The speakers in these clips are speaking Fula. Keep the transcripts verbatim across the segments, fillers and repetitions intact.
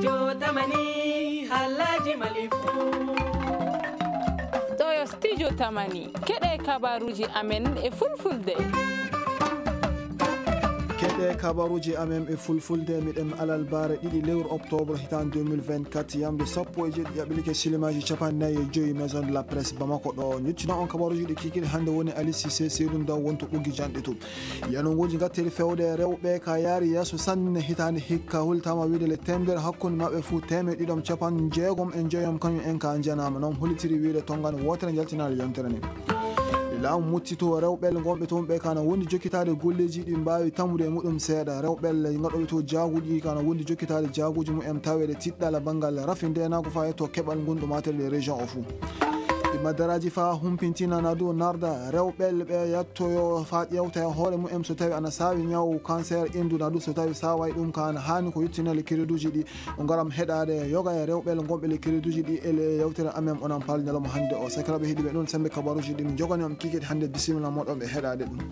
studio tamani halaji malifu ɗo studio tamani keɗe kabaruji amen e fulfulde keɗe kabaruji amen e fulfulde miɗen alal bare ɗiɗi lewru octobre hitan deux mille vingt-quatre yamde sappo e jeeɗiɗi yaɓilike silimaji capannayyi e joyi maison de la presse bamako ɗo ñuccina on kabaruji ɗi kikiɗe hannde woni Ali Cissé seydou daw wonto ɓuggi janɗe tum yanongoji gattiri fewde rewɓe ka yaari yesso sanne hitande hikka hultama wiide le temedere hakkude mabɓe fuu temed ɗiɗom capan jeegom e jeeyom kañum en ka janama noon holitiri wiide tonggane wotere jaltinade yontere ni laamu muttito rewɓel gonɓe toon ɓe kana wondi jokkitade golleji ɗi mbawi tammude e muɗum seeɗa rewɓel gaɗoɓe to jaaguji kana wondi jokkitade jaaguji mumen tawede tiɗɗal banggal rafindenago fa yetto keɓal gonɗo matel e région o fou madaraji fa humpintinana dow narda rewɓel ɓe yettoyo fa ƴewta e hoore mumen so tawi ana sawi ñaw cancer induna ɗum so tawi saway ɗum kana hani ko yettinale créduji ɗi o garam heɗade yoga e rewɓel gonɓe le créduji ɗi ele yewtere amen onon paal ñalawma hannde o sakiraɓe heeɗiɓe ɗon sembe kabaruji ɗi min jogani on kikiɗe hannde bisimilla moɗon ɓe heɗade ɗum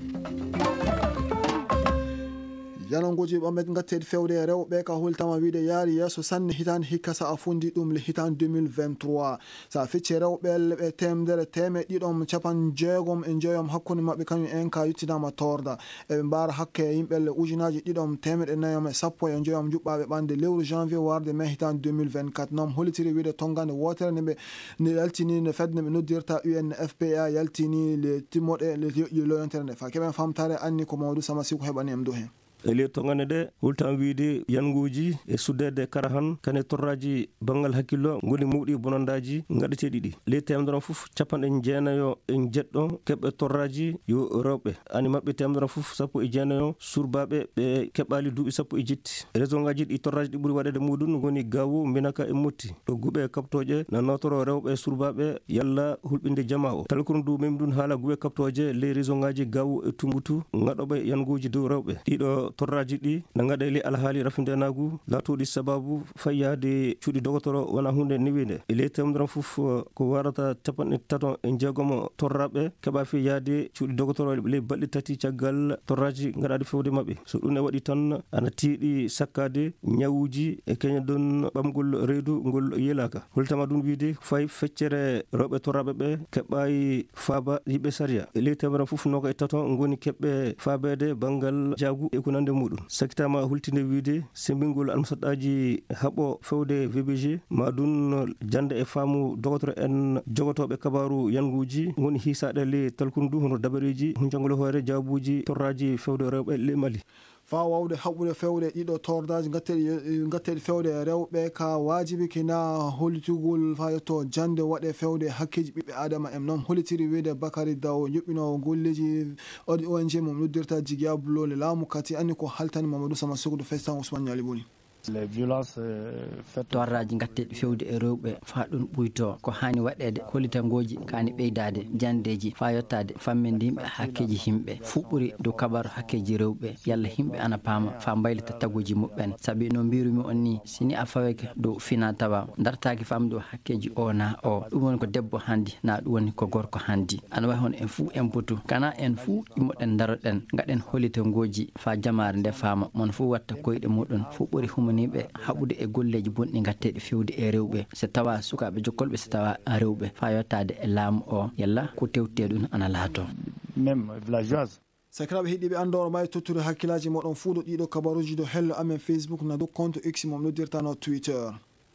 yanongoji ɓamet gattede fewde rewɓe ka hultama wiide yaari yesso sanne hitande hikka sa a fundi ɗum le hitande deux mille vingt-trois sa fecce rewɓe ɓe temedere temed ɗiɗom capan jeegom e jeeyom hakkude mabɓe kañum en ka yettinama torda eɓe mbara hakke yimɓelle ujunaji ɗiɗom temeɗe nayom e sappo e jeeyom juɓɓaɓe ɓande lewru janvier warde mai hitande deux mille vingt-quatre noon holitiri wiide tongande wotere neɓe ne yaltini ne fedde neɓe noddirta U N F P A yaltini le timmoɗe le yoƴƴi loyontere nde fa keɓen famtare anni ko Mamadou Samasiko heɓani em do hen ele tongane ɗe hultan wiide yanguji e suddede kara han kane torraji bangal hakkillo goni muɗi bonondaji gaɗeteɗi ɗi ley temedere foof capanɗe jeenayo e jeɗɗo keɓɓe torraji yo rewɓe ani mabɓe temedere foof sappo e jeenayo surbaɓe ɓe keɓɓali duuɓi sappo e jetti raison ngaji ɗi torraji ɗi ɓuuri waɗede muɗum goni gawu minaka e motti ɗo guuɓe kaptoje na notoro rewɓe surbaɓe yalla hulɓinde jama o talkono du mem ɗum haala guuɓe kaptoje ley raison ngaji gawu e tumbutu gaɗoɓe yanguji dow rewɓe ɗiɗo torraji ɗi na gaɗa ele alhaali rafindenagu latoɗi sababu fayyade cuuɗi dogotoro wona hunde niwide e ley temedere foof ko warata capanɗe tato e jeegomo torraɓe keeɓa fi yaade cuuɗi dogotoro ley balɗe tati caggal torraji gaɗaɗe fewde mabɓe so ɗum ne waɗi tan ana tiiɗi sakkade ñawuji e keña ɗon ɓamgol reedu ngol yelaka holtama ɗum wiide fay feccere rewɓe torraɓe ɓe keɓɓayi faaba yiɓe saria e ley temedere foof noga e tato goni keɓɓe faabede banggal jaagu e ko nande muɗum sakitama hultinde wiide sembingol almusaɗɗaji haaɓo fewde V B G ma ɗum jande e faamu dogotoro en jogotoɓe kabaru yanguji goni hisaɗe le talkundu hono dabareji hunjangol hoore jaabuji torraji fewde rewɓe le Mali fa wawde haɓɓude fewde ɗiɗo tordaji gatteɗi gatteɗi fewde rewɓe ka wajibi kina hollitugol fa yetto jande waɗe fewde hakkeji ɓiɓɓe adama en noon hollitiri wiide Bakary Daw yuɓɓino golleji O N G mum noddirta Djigia Bulole laamu kati anni ko haltani Mamadou Samasiko do festan Ousmane Niali Boni les violences faites torraji gatteɗi fewde e rewɓe fa ɗum ɓuyto ko hani waɗede kollitangoji kani ɓeydade jandeji fa yettade famminde yimɓe hakkeji himɓe fuɓɓuri dow kabaru hakkeji rewɓe yalla himɓe ana paama fa mbaylita taguji muɓɓen saabi no mbirumi on ni sini a faweke dow fina tawa dartaki famde o hakkeji o na o ɗum woni ko debbo handi na ɗum woni ko gorko handi ana wawi hono en fuu en putu kana en fuu immoɗen daroɗen gaɗen hollitangoji fa jamare nde faama mon fuu watta koyɗe muɗum fuɓɓuri hum niɓe haɓude e golleji bonɗi gatteɗi fewde e rewɓe so tawa sukaɓe jokkolɓe so tawa rewɓe fa yettade e laamu o yalla ko tewte ɗum ana laato même villageoise sakiraɓe heeɗiɓe andoro may tottude hakkillaji moɗon fuu ɗo ɗiɗo kabaruji do hello amen Facebook na dow compte X mom noddirtano Twitter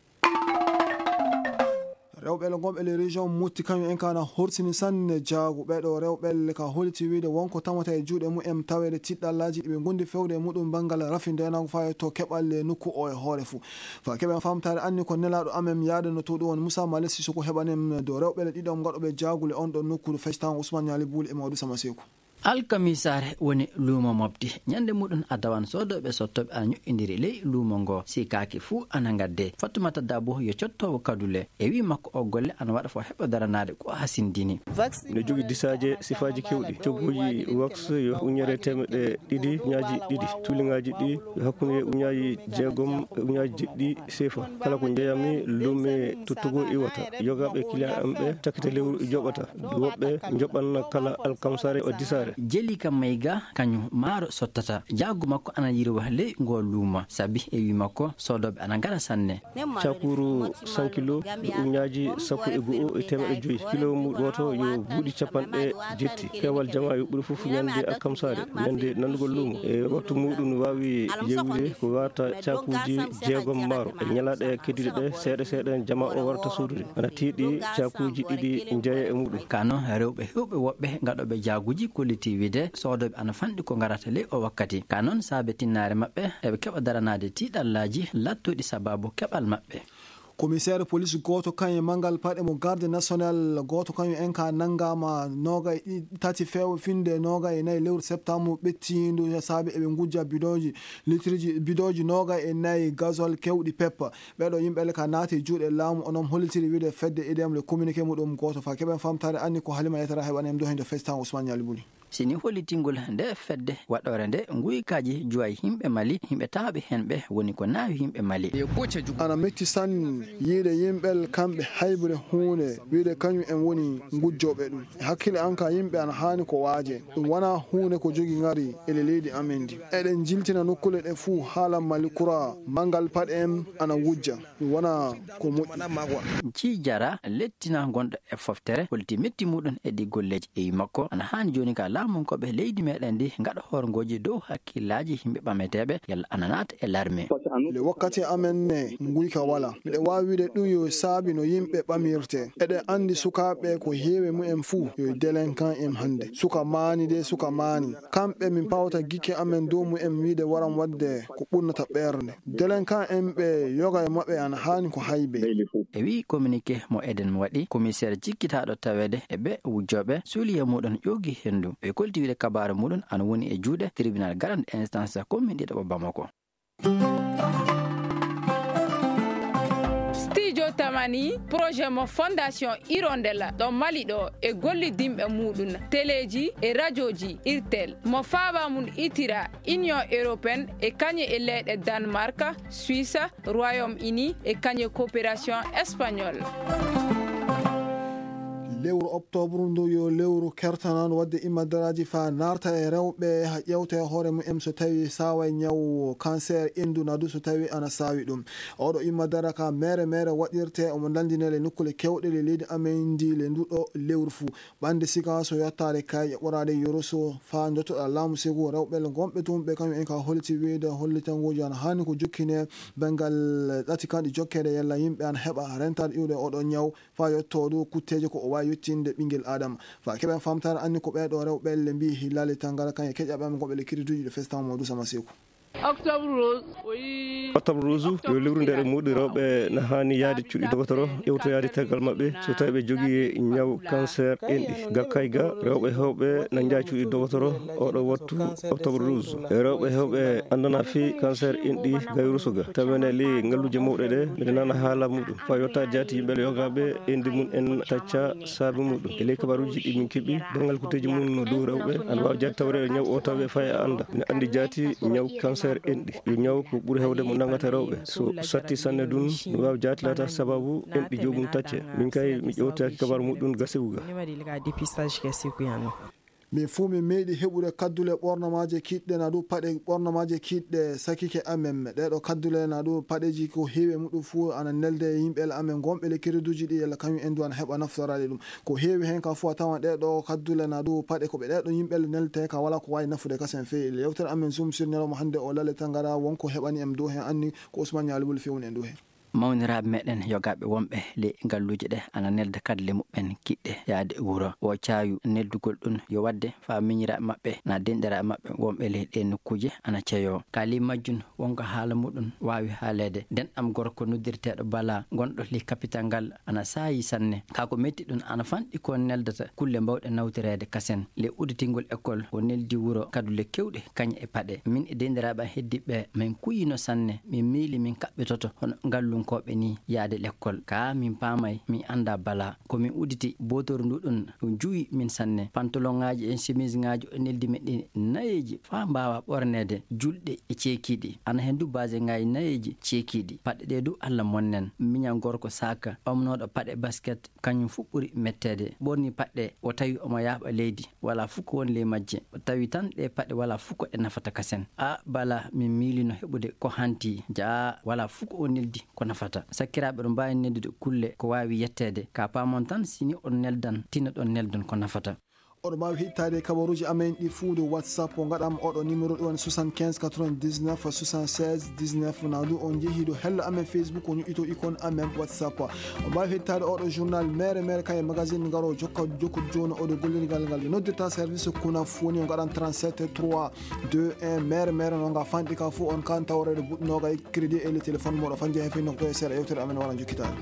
rewɓe gonɓe le région mutti kañum en kana horsini sanne jaagu ɓeɗo rewɓe ka holiti wiide wonko tamata e juuɗe mumen tawede tiɗɗallaji ɗiɓe gondi fewde e muɗum banggal rafindenago fa to keɓalle nokku o e hoore fou fa keɓen famtare anni ko nelaɗo amen yaadeno to ɗum won Moussa Malé Sissoko heɓanem dow rewɓe ɗiɗom gaɗoɓe jaagule on ɗon nokkudu festan Ousmane Niali Bouli e Mamadou Samaseko alkamisare woni luumo mofti ñande muɗum a tawan sodoɓe sottoɓe ana ño'idiri ley luumo ngo sikaki fuu ana gadde Fatoumata Dabo yo cottowo kadule e wi makko o golle ana waɗa fo heɓa daranade ko hasindini ne jogui disaje sifaji kewɗi cogguji wax yo uñere temeɗe ɗiɗi uñaji ɗiɗi tuliŋaji ɗi hakkude uñaji jeegom uñaji jeɗɗi sefa kala ko jeeyami luume tottugo iwata yogaɓe client am ɓe cakkite lewru joɓata woɓɓe joɓanna kala alkamsare o disare feere jeli kam mayga kañum maaro sottata jaggu makko ana yirwa ley ngol luuma sabi e wi makko sodoɓe ana ngara sanne cakuru cent kilo uñaji sappo e go'o e temedde joyi kilo mu goto yo buuɗi capanɗe jetti kewal jama yo ɓuuri fof ñande alkamsare ñande nandugol luumo e wattu muɗum wawi yewde ko warta cakuji jeegom maaro e ñalaɗe keddiɗe ɗe seeɗa seeɗa jama o warta suudude ana tiiɗi cakuji ɗiɗi jeeya e muɗum kano rewɓe hewɓe woɓɓe gaɗoɓe jaaguji kollitivi de sodoɓe ana fanɗi ko garata ley o wakkati ka noon saabe tinnare mabɓe eɓe keɓa daranade tiiɗallaji lattuɗi sababu keɓal mabɓe. commissaire police goto kañum mangal paɗe mo garde national goto kañum en ka nangama nogay tati few finde nogay e nayyi lewru septembre ɓettindu saabi eɓe gujja bidoji litriji bidoji nogay e nayyi gazole kewɗi peppa ɓeɗo yimɓele ka naati juuɗe laamu onon hollitiri wiide fedde idem le communiqué muɗum goto fa keɓen famtare anni ko halima yetara heɓanem do hende festan ousmane Yali Buli sini hollitingol nde fedde waɗore nde guykaji juway himɓe Mali himɓe tawɓe henɓe woni ko naawi himɓe Mali ana metti sanni yiide yimɓel kamɓe haybre hunde wiide kañum en woni gujjoɓe ɗum hakkille an ka yimɓe ana hani ko waaje ɗum wona hunde ko jogi ngari ele leydi amen di eɗen jiltina nokkule ɗe fuu haala Mali kura mangal paɗe en ana wujja ɗum wona ko moƴƴi ci jara lettina gonɗo e foftere holti metti muɗum e ɗi golleji e makko ana hani joni ka laamu koɓe leydi meɗen ndi gaɗa horgoji dow hakkillaji himɓe ɓameteɓe yalla ana naata e larme le wakkati amen ne guyka wala miɗe wawi wiide ɗum yo saabi no yimɓe ɓamirte eɗen andi sukaɓe ko heewi mumen fuu yo délinquant en hande suka maani de suka maani kamɓe min pawta gikke amen dow mumen wiide waran wadde ko ɓurnata ɓerde délinquant en ɓe yoga e maɓɓe ana hani ko haybe e wi communiqué mo eden mo waɗi commissaire jikkitaɗo tawede e ɓe wujjoɓe suuliye muɗum ƴogui hendu ɓe kolti wiide kabaru muɗum ana woni e juuɗe tribunal grande instance commune ɗiɗo Bamako. studio tamani projet mo fondation Hirondella ɗo Mali ɗo e gollidimɓe muɗum téléji e radioji irtel mo faaba mum itira union européenne e kañe e leyɗe Danemark Suisse Royaume-Uni e kañe coopération espagnole. lewru octobre ndu yo lewru kertanan wadde immadaraji fa narta e rewɓe ha ƴewta e hoore mum so tawi sawa ñaw cancer indu nadu so tawi ana sawi ɗum oɗo immadara ka mere mere waɗirte omo landinele nokkule kewɗe le leydi amen ndi le nduɗo lewru fuu ɓande sika so yettare kay ɓorade yoroso fa dottoɗa laamu segu rewɓe gonɓe tumɓe kañum en ka holliti wiide hollitangoji ana hani ko jokkine bengal ɗati kanɗi jokkede yalla yimɓe ana heɓa rentade iwde oɗo ñaw fa yetto ɗo kutteje ko o wawi yettinde ɓinguel adama fa keɓen famtare anni ko ɓeɗo rewɓe le mbi hillali tangara kañe keƴaɓe goɓe le kirituji ɗo festan mo dusama seku octobre rose octobre rose yo lewru nder muɗi rewɓe na hani yaade cuuɗi dogotoro ƴewtoyade tegal mabɓe so tawi ɓe jogui ñaw cancer enɗi gakkay ga rewɓe hewɓe na jaa cuuɗi dogotoro oɗo wattu octobre rose rewɓe hewɓe andana fi cancer enɗi gayruso ga tawene li ngalluje mawɗe ɗe mbiɗa nana haala muɗum fa yotta jaati yimɓe yogaɓe enɗi mum en tacca saabi muɗum e ley kabaruji ɗi min keeɓi banggal kuteji mum no dow rewɓe ana wawi jaati tawre ñaw o tawe fay a anda ina andi jaati ñaw cancer enɗi yo ñaw ko ɓuuri hewde mo nangata rewɓe so satti sanne dun no wawi jatilata sababu enɗi jomum tacce min kay mi ƴewtaki kabaru muɗum gasewu ga min fuu min meeɗi heɓude kaddule ɓornamaje kiɗɗe na ɗum paɗe ɓornamaje kiɗɗe sakike amen ɗeɗo kaddule na ɗum paɗeji ko heewi muɗum fuu ana nelde yimɓele amen gonɓe le kiriduji ɗi yalla kañum en du ana heɓa naftorade ɗum ko heewi hen ka fuu a tawan ɗeɗo kaddule na ɗum paɗe koɓe ɗeɗo yimɓele nelte ka wala ko wawi nafude kasen fewi le yewtere amen zoom sur ñalawma hannde o lalle tangara wonko heɓani em dow hen anni ko Ousmane Yali Buli fewni en dow hen mawniraɓe meɗen yogaɓe wonɓe ley ngalluji ɗe ana nelda kadle muɓɓen kiɗɗe yaade wuuro o cayu neldugol ɗum yo wadde fa miñiraɓe mabɓe na denɗiraɓe mabɓe wonɓe ley ɗe nokkuje ana ceeyo kali majjun wonko haala muɗum wawi haalede denɗam gorko noddirteɗo Bala gonɗo ley capital ngal ana saayi sanne kako metti ɗum ana fanɗi ko neldata kulle mbawɗe nawtirede kasen ley udditingol école o neldi wuuro kadule kewɗe kañe e paɗe min e denɗiraɓe heddiɓe min kuyino sanne min miili min kaɓɓetoto hono ngallu hulunkoɓe ni yaade l'école ka min pamay mi anda bala komin uditi botoru nduɗon ɗum juwi min sanne pantalon ngaji en chemise ngaji o neldi meɗɗen nayeji fa mbawa ɓornede julɗe e ceekiɗi ana hen du base ngaji nayeji ceekiɗi paɗɗe ɗe du Allah monnen miñan gorko saka ɓamnoɗo paɗe basket kañum fu ɓuuri mettede ɓorni paɗɗe o tawi omo yaɓa leydi wala fu ko woni ley majje o tawi tan ɗe paɗɗe wala fu ko ɗe nafata kasen a bala min miilino heɓude ko hanti jaa wala fu ko o neldi ko nafata sakkiraɓe ɗo mbawi neldude kulle ko wawi yettede ka pamon tan sini on neldan tina ɗon neldon ko nafata. oɗo mbawi hittade kabaruji amen ɗi fuu de whatsapp o gaɗam oɗo numéro ɗon soixante-quinze quatre-vingt-dix-neuf soixante-seize dix-neuf nadu on jeehi do hello amen facebook o ñuɗɗito icône amen whatsapp o mbawi hittade oɗo journal mere mere kaye magazine garo jokka jokkude joni oɗo gollirgal ngal ɓe noddirta service kuna foni o gaɗan trente-sept trois deux un mere mere noga fanɗi ka fuu on kan tawrede buɗɗinoga e crédit e le téléphone moɗo fan jeehe fe nokto e seeɗa yewtere amen wala jokkitade.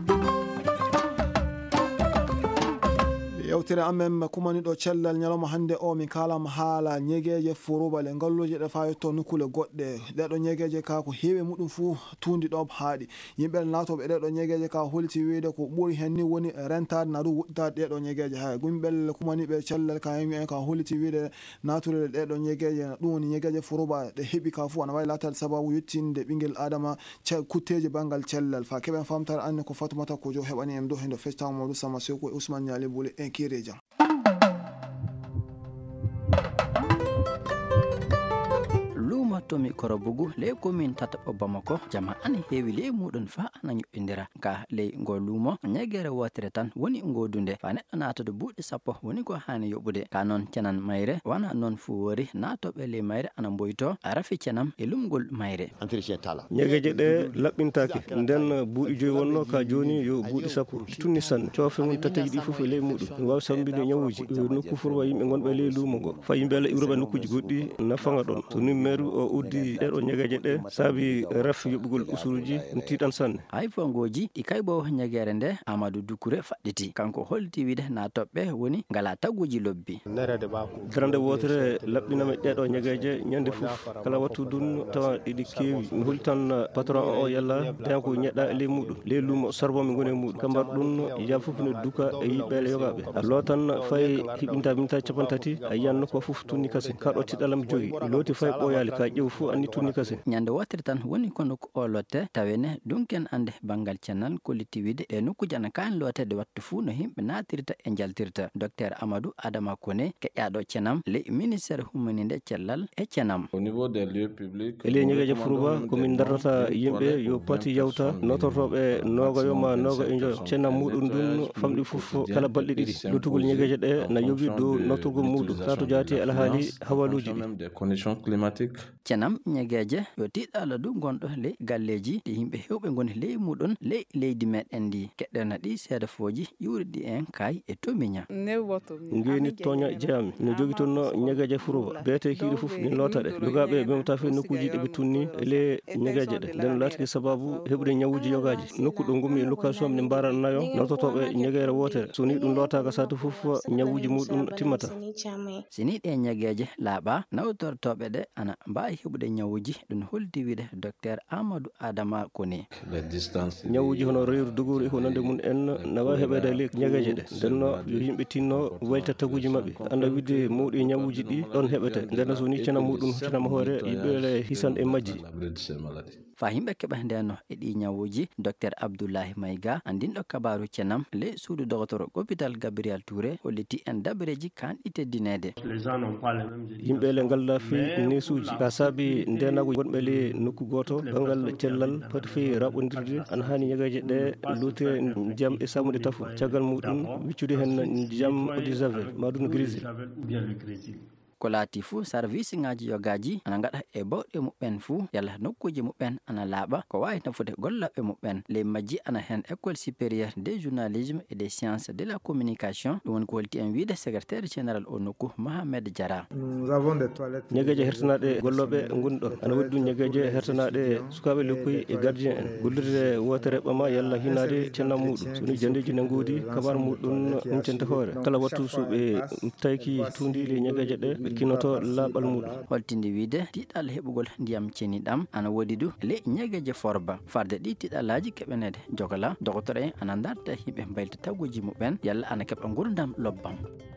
yewtere amen kumaniɗo cellal ñalawma hannde o min kalama haala ñegeje forubal e ngalluji ɗe fayitto nukkule goɗɗe ɗeɗo ñegeje ka ko heewi muɗum fuu tundi ɗo haaɗi yimɓe natoɓe ɗeɗo ñegeje ka holiti wiide ko ɓuuri hen ni woni rentade nadu wuɗɗade ɗeɗo ñegeje ha gumɓel kumaniɓe cellal ka en ka holiti wiide naturede ɗeɗo ñegeje ɗum woni ñegeje foruba ɗe heeɓi ka fuu ana wawi latade sababu yettinde ɓinguel adama kutteji banggal cellal fa keɓen famtare anne ko fatumata ko jo heɓani en ɗo hendo festago mamadou sama seko e ousmane ñali boule en kirejan. tomi korobugu ley commune tataɓo bamako jama an heewi ley muɗum fa ana ñoƴƴodira ka ley ngo luumo ñegere wotere tan woni godunde fa neɗɗo natode buuɗi sappo woni ko hani yoɓude ka noon cenan mayre wana noon fu wori natoɓe ley mayre ana boyto rafi cenam e lumgol mayre ñegeje ɗe laɓɓintaki nden buuɗi joyi wonno ka joni yo buuɗi sappo tunni sanne cofe mum tateji ɗi foof e ley muɗum wawi sambide ñawuji nokku furwa yimɓe gonɓe ley luumo ngo fa yimɓe ala iwroɓe nokkuji goɗɗi nafaga ɗon so ni maire o uddi ɗeɗo ñegeje ɗe saabi ref yoɓugol usuruji tiɗan sanne hay fongoji ɗi kay bo ñegere nde Amadou Doucouré faɗɗiti kanko holti wiide natoɓɓe woni ngala taguji lobbi darande wotere laɓɓiname ɗeɗo ñegeje ñande foof kala wattu dun tawa ɗiɗi kewi mi holi tan patron o yalla den ko ñeɗɗa e ley muɗum ley luumo sarbomi goni e muɗum kambar ɗum ya foof ne duka e yiɓɓele yogaɓe a lootan fay hiɓinta minta capan tati a yiyanno ko foof tunni kase kaɗo tiɗalam joyi looti fay ɓoyali ka ƴeew fuu anni tunni kase ñande wotere tan woni kono ko o lotte tawene dunken ande bangal cennal kolliti wiide e nokkuji ana kan lotede wattu fuu no himɓe natirta e jaltirta docteur Amadou Adama Koné keƴƴaɗo cenam ley ministére hummanide cellal e cenam au niveau des lieux publics e ley ñegeje Fourouba komin darrata yimɓe yo pati yawta notortoɓe nogoyo ma nogo e joyo cennam muɗum ɗum famɗi foof kala balɗe ɗiɗi lottugol ñegeje ɗe na yoɓi dow notturgol muɗum sato jaati alhaali hawaluji ɗi cenam ñegeje yo tiɗɗalo du gonɗo ley galleji ɗi yimɓe hewɓe goni ley muɗum ley leydi meɗen ndi keɗɗerna ɗi seeɗa fooji yuuri ɗi en kay e tomiña ngeni toña jeeyami no jogui toon no ñegeje Fourouba beete kiiri foof min loota ɗe yogaɓe memta fe nokkuji ɗeɓe tunni e ley ñegeje ɗe nden laatiki sababu heɓude ñawuji yogaji nokku ɗo gummi e location nde mbarannayo nototoɓe ñegere wotere so ni ɗum lootaka satu foof ñawuji muɗum timmata sini ɗe ñegeje laaɓa nawtortoɓe ɗe ana mbawi heɓude ñawuji ɗum holdi wiide docteur Amadou Adama Koné ñawuji hono rewru dogori ko nande mum en na wawi heɓede ley ñegeje ɗe ndenno yo yimɓe tinno wayta taguji mabɓe anda widde mawɗi ñawuji ɗi ɗon heɓete nden so ni cena muɗum cenama hoore yiɓɓele hisan e majji fa yimɓe keɓa ndeno e ɗi ñawuji docteur Abdoulaye Mayga andinɗo kabaru cenam ley suudu docteur hôpital Gabriel Touré holliti en dabareji kanɗi teddinede yimɓe le ngalda fi nesuji ka saabi ndenago gonɓe ley nokku goto bangal cellal poti fewi raɓodirde ana hani ñegeje ɗe luutire ndiyam e samude tafo caggal muɗum wiccude hen ndiyam eau de javel maɗum grésil ko laati fuu service ngaji yogaji ana gaɗa e bawɗe muɓɓen fuu yalla nokkuji muɓɓen ana laaɓa ko wawi nafude gollaɓe muɓɓen ley majji ana hen école supérieure des journalisme et des sciences de la communication ɗum woni ko holti en wiide secrétaire général o nokku Mohamed Diara ñegeje hertanaɗe golloɓe goni ɗon ana waɗi ɗum ñegeje hertanaɗe sukaɓe lekkoyi e gardien en gollirde wotere ɓama yalla hinade cennam muɗum soni jandeji ne goodi kabar muɗum huncente hoore kala wattu soɓe tawki tundi le ñegeje ɗe ɓe kinoto laaɓal muɗum. holtinde wiide tiɗal heɓugol ndiyam ceniɗam ana woodi du le ñegeje forba farde ɗi tiɗalaji keɓenede jogala docteur en ana darta yimɓe mbayli taguji muɓen yalla ana keɓa gurdam lobbam.